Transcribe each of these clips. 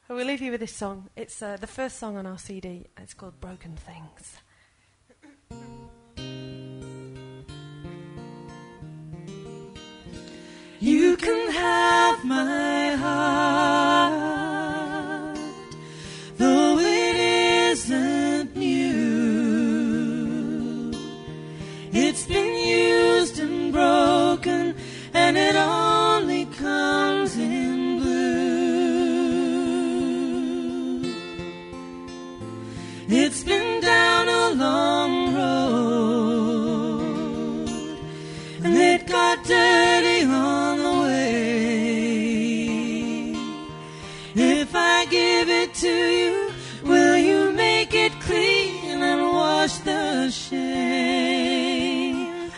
We'll leave you with this song. It's the first song on our CD. It's called Broken Things. You can have my heart, though it isn't new. It's been used and broken, and it only comes in blue. It's been down a long road, and it got dirty on the way. If I give it to you, will you make it clean and wash the shame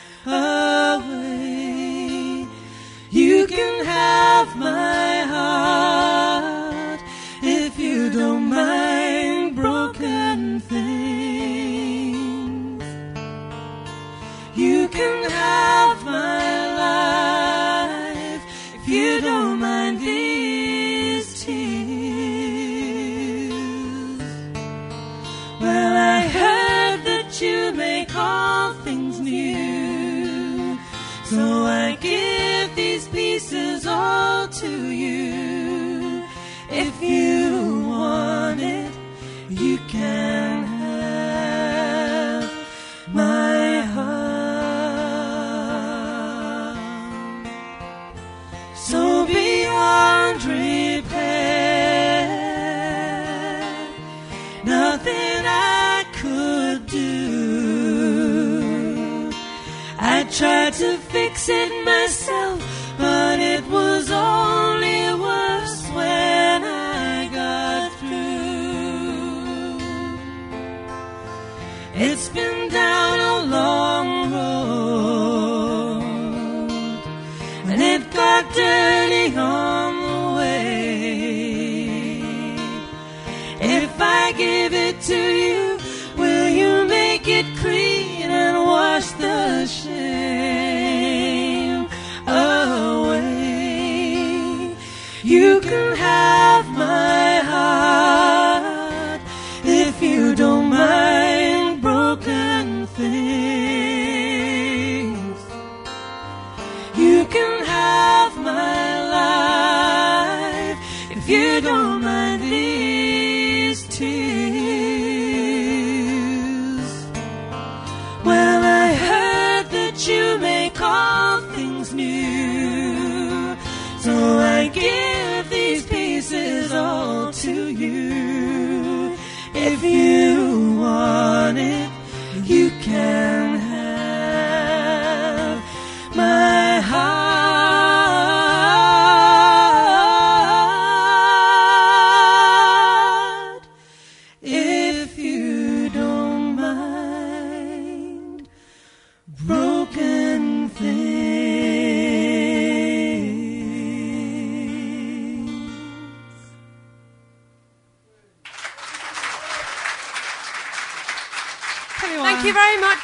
away? You can have my heart if you don't mind broken things. You can have my life if you don't mind these tears. Well, I heard that you make all things new, so I give these pieces all to you. If you want it, you can have my heart. So beyond repair, nothing I could do. I tried to fix it myself, but it was only worse when I got through. It's been down a long road, and it got dirty on the way. If I give it to you, will you make it clean and wash the shame away? You can have my heart if you don't mind broken things. You can have my life if you don't mind these tears. Well, I heard that you make all things new, so I give these pieces all to you. If you want it, you can have my heart if you don't mind broken things. Thank you very much.